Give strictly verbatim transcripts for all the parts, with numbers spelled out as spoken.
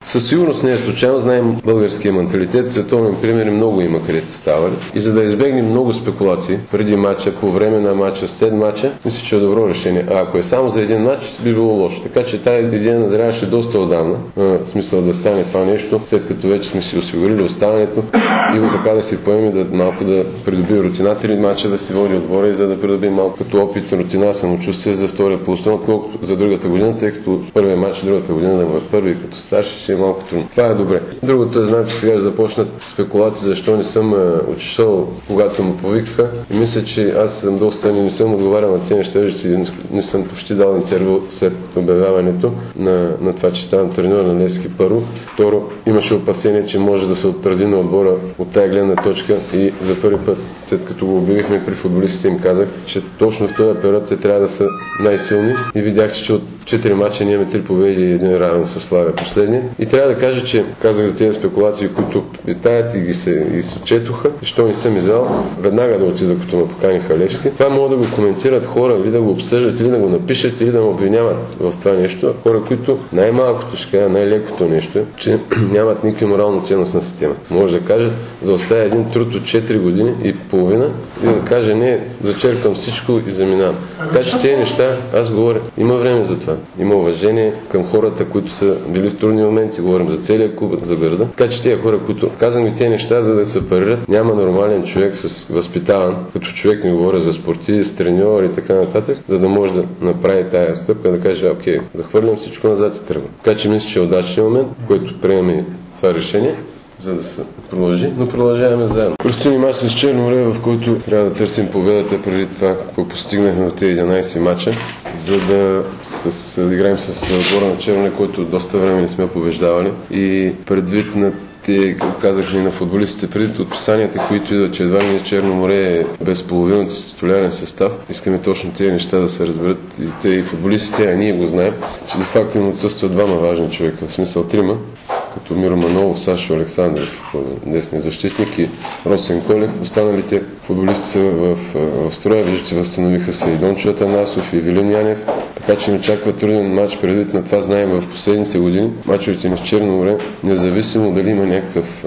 Със сигурност не е случайно, знаем българския менталитет, световни примери много има където са ставали. И за да избегнем много спекулации преди матча, по време на матча, след матча, мисля, че е добро решение. А ако е само за един матч, би било лошо. Така че тази идея назряваше доста отдавна. В смисъл да стане това нещо, след като вече сме си осигурили оставането и го така да се поеме, да малко да придобие рутината или матча да си води отбора и за да придобие малко като опит, рутина, самочувствие за втория полуфинал, отколкото за другата година, тъй като първият матч другата година да му е първи като старши, ще е малко трудно. Това е добре. Другото е, знам, че сега ще започнат спекулации, защо не съм отишъл, когато му повикаха. И мисля, че аз съм доста не съм отговарял на тези неща, че не съм почти дал интервю след обявяването на, на това, че ставам треньор на Левски първо. Второ, имаше опасение, че може да се отрази на отбора от тая гледна точка и за първи път, след като го обявихме при футболистите, им казах, че точно в този период те трябва да са най-силни и видях, че от четири мача ние имаме три победи и един равен със Славия последния. И трябва да кажа, че казах за тези спекулации, които витаят и ги се, и се четоха, и що не съм изял, веднага да отида, като ме поканиха Левски. Това могат да го коментират хора, или да го обсъждат, или да го напишат, или да ме обвиняват в това нещо. Хора, които най-малкото ще кажа, най-лекото нещо е, че нямат никакви морална ценност на система. Може да кажат, да оставя един труд от четири години и половина и да каже, не, зачеркам всичко и заминавам. Така че тези неща, аз говоря, има време за това. Има уважение към хората, които са били в трудни моменти, говорим за целия клуб, за града. Така че тези хора, които казвам и тези неща, за да се парират, няма нормален човек с възпитаван, като човек не говоря за спортист, треньор и така нататък, за да може да направи тая стъпка, да каже, окей, захвърлям всичко назад и тръгвам. Така че мисля, че е удачен момент, в който приемем това решение, за да се продължи, но продължаваме заедно. Предстои ни мач с Черно море, в който трябва да търсим победата преди това, какво постигнахме до тези единайсет мача, за да с, да играем с отбора на Черно море, който доста време не сме побеждавали и предвид на те, казахме на футболистите преди отписанията, които идват, че едва ли не Черно море е без половината си титулярен състав. Искаме точно тези неща да се разберат и те и футболистите, а ние го знаем, че де факто им отсъстват двама важни човека, в смисъл трима, като Миро Манолов, Сашо Александров, десния защитник и Росен Колев. Останалите футболисти са в, в строя, виждате, възстановиха се и Дончо Атанасов и Вилин Янев, така че ни очаква труден матч, предвид на това знаем в последните години. Мачовете ни в Черно море, независимо дали има някакъв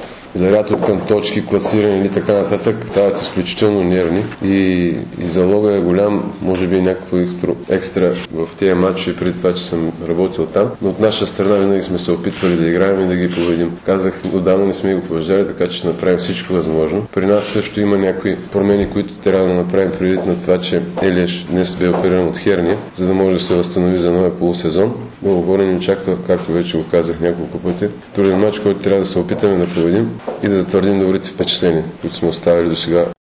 заряд от към точки, класиране или така нататък, стават изключително нервни и, и залога е голям, може би някакво екстра, екстра в тези матчи преди това, че съм работил там, но от наша страна винаги сме се опитвали да играем и да ги победим. Казах, отдавна не сме го побеждали, така че ще направим всичко възможно. При нас също има някои промени, които трябва да направим преди на това, че Елиеш днес бе опериран от херния, за да може да се възстанови за новия полусезон. Много горе ни очаква, както вече го казах няколко пъти, труден матч, който трябва да се опитаме да победим и да затвърдим добрите впечатления, които сме оставили до сега.